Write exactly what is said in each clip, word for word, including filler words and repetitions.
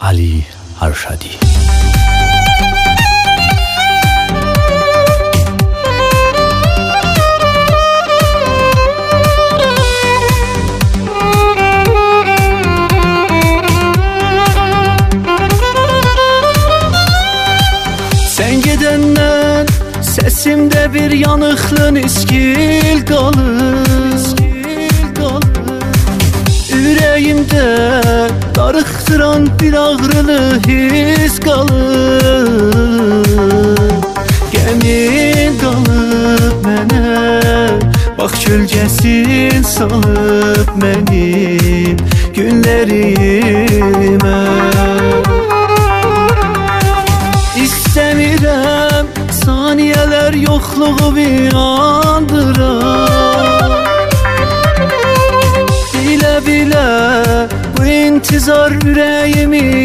Ali Harshadi. Sen gidenden sesimde bir yanıklığın iskil kalır, yüreğimde darıktıran bir ağrılı his kalır. Gemin kalıp mənə, bak gölgesin salıp benim günlerime. İstəmirəm saniyeler yokluğu bir andırar. Bile bile bu intizar yüreğimi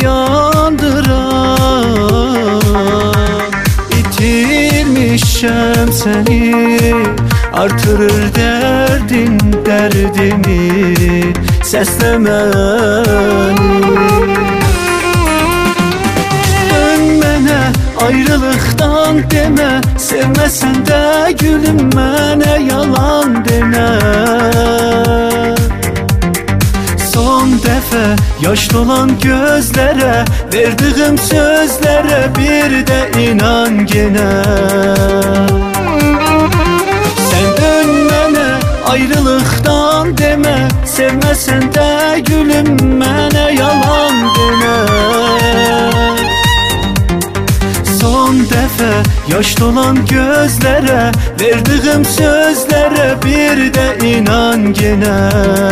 yandırar. İtirmişəm seni, artırır derdin derdimi, səsləməni. Ayrılıktan deme, sevmesen de gülüm mənə yalan deme. Son defa yaş dolan gözlere, verdiğim sözlere bir de inan gene. Sen dön mənə, ayrılıktan deme, sevmesen de gülüm mənə yalan deme. Son defa yaş dolan gözlere, verdiğim sözlere bir de inan gene.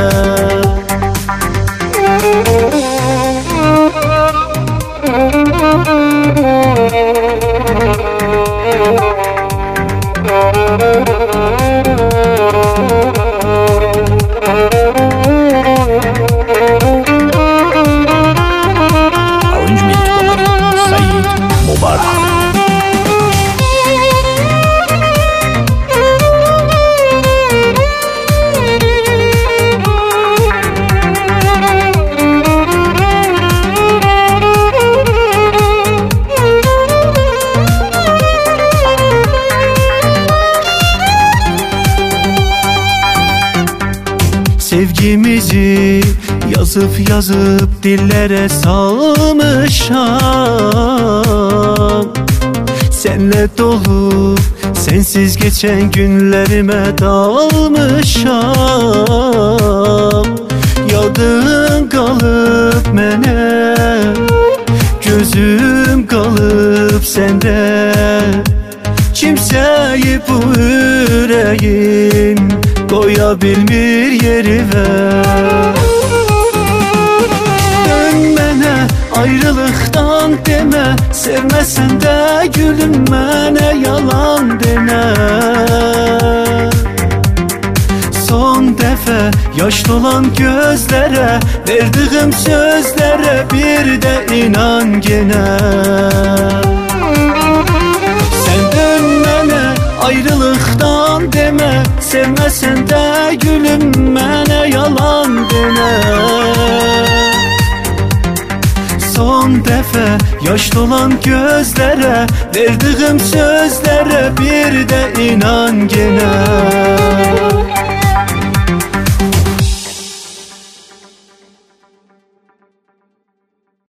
Sevgimizi yazıp yazıp dillere salmışam. Senle dolu sensiz geçen günlerime dalmışam. Yadın kalıp mənə, gözüm kalıp sende. Kimseyi bu yüreğim koya bilmir yerime. Dön mənə, ayrılıktan deme, sevmesen de gülüm mənə yalan deme. Son defa yaş dolan gözlere, verdiğim sözlere bir de inan gene. Sen dön mənə, ayrılıktan deme, sevmesen de gülüm mənə yalan deme. Son defa yaş dolan gözlere, verdiğim sözlere bir de inan gene.